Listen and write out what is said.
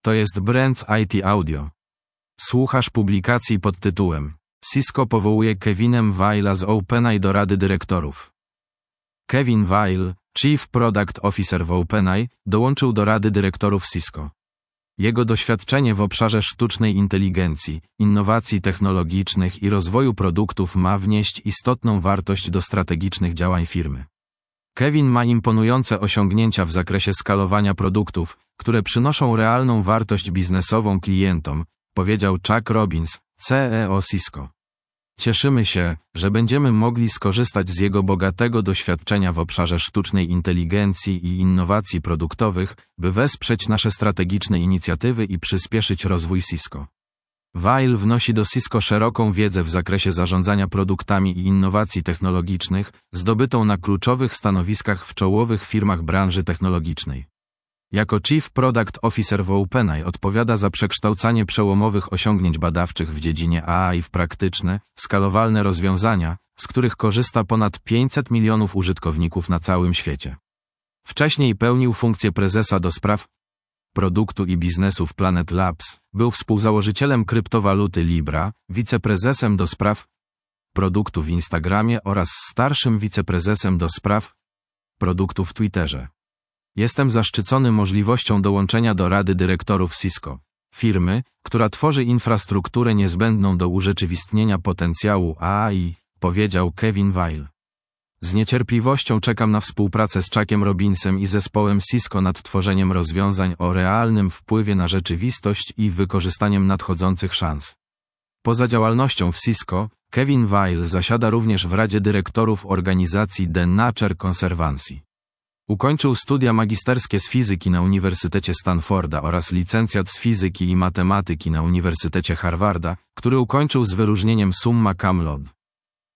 To jest Brands IT Audio. Słuchasz publikacji pod tytułem Cisco powołuje Kevinem Weila z OpenAI do Rady Dyrektorów. Kevin Weil, Chief Product Officer w OpenAI, dołączył do Rady Dyrektorów Cisco. Jego doświadczenie w obszarze sztucznej inteligencji, innowacji technologicznych i rozwoju produktów ma wnieść istotną wartość do strategicznych działań firmy. Kevin ma imponujące osiągnięcia w zakresie skalowania produktów, które przynoszą realną wartość biznesową klientom, powiedział Chuck Robbins, CEO Cisco. Cieszymy się, że będziemy mogli skorzystać z jego bogatego doświadczenia w obszarze sztucznej inteligencji i innowacji produktowych, by wesprzeć nasze strategiczne inicjatywy i przyspieszyć rozwój Cisco. Weil wnosi do Cisco szeroką wiedzę w zakresie zarządzania produktami i innowacji technologicznych, zdobytą na kluczowych stanowiskach w czołowych firmach branży technologicznej. Jako Chief Product Officer w OpenAI odpowiada za przekształcanie przełomowych osiągnięć badawczych w dziedzinie AI w praktyczne, skalowalne rozwiązania, z których korzysta ponad 500 milionów użytkowników na całym świecie. Wcześniej pełnił funkcję prezesa do spraw produktu i biznesu w Planet Labs, był współzałożycielem kryptowaluty Libra, wiceprezesem do spraw produktu w Instagramie oraz starszym wiceprezesem do spraw produktu w Twitterze. Jestem zaszczycony możliwością dołączenia do Rady Dyrektorów Cisco, firmy, która tworzy infrastrukturę niezbędną do urzeczywistnienia potencjału AI, powiedział Kevin Weil. Z niecierpliwością czekam na współpracę z Chuckiem Robbinsem i zespołem Cisco nad tworzeniem rozwiązań o realnym wpływie na rzeczywistość i wykorzystaniem nadchodzących szans. Poza działalnością w Cisco, Kevin Weil zasiada również w Radzie Dyrektorów organizacji The Nature Conservancy. Ukończył studia magisterskie z fizyki na Uniwersytecie Stanforda oraz licencjat z fizyki i matematyki na Uniwersytecie Harvarda, który ukończył z wyróżnieniem summa cum laude.